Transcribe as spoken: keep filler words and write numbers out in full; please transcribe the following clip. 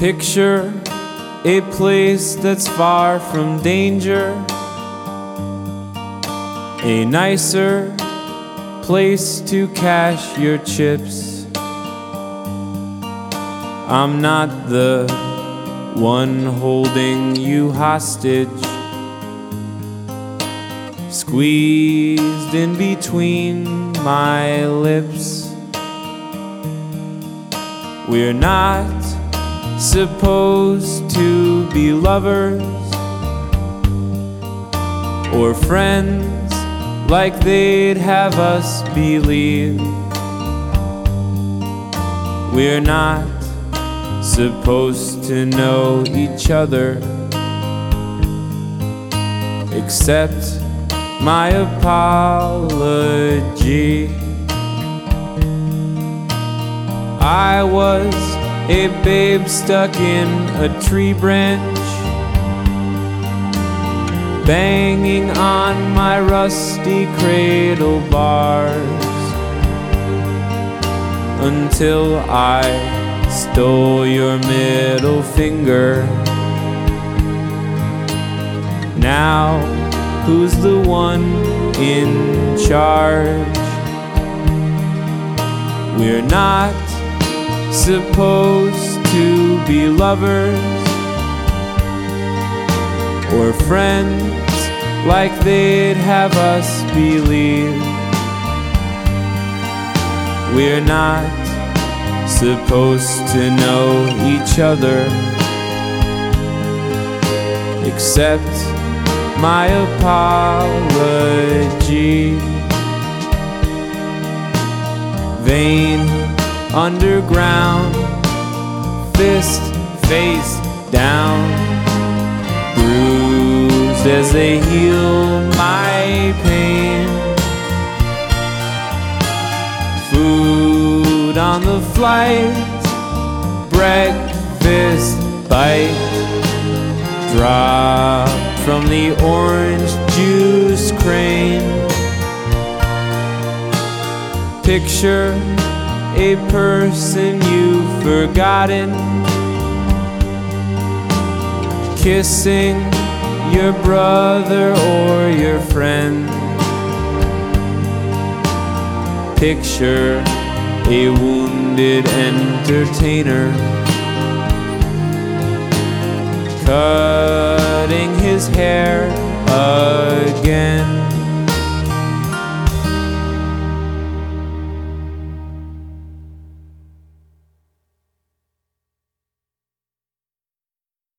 Picture a place that's far from danger, a nicer place to cash your chips. I'm not the one holding you hostage, squeezed in between my lips. We're not supposed to be lovers or friends like they'd have us believe. We're not supposed to know each other, accept my apology. I was a babe stuck in a tree branch, banging on my rusty cradle bars, until I stole your middle finger. Now, who's the one in charge? We're not supposed to be lovers or friends like they'd have us believe. We're not supposed to know each other, accept my apology. Vain underground, fist face down, bruised as they heal my pain. Food on the flight, breakfast bite, dropped from the orange juice crane. Picture a person you've forgotten, kissing your brother or your friend. Picture a wounded entertainer, cutting his hair again.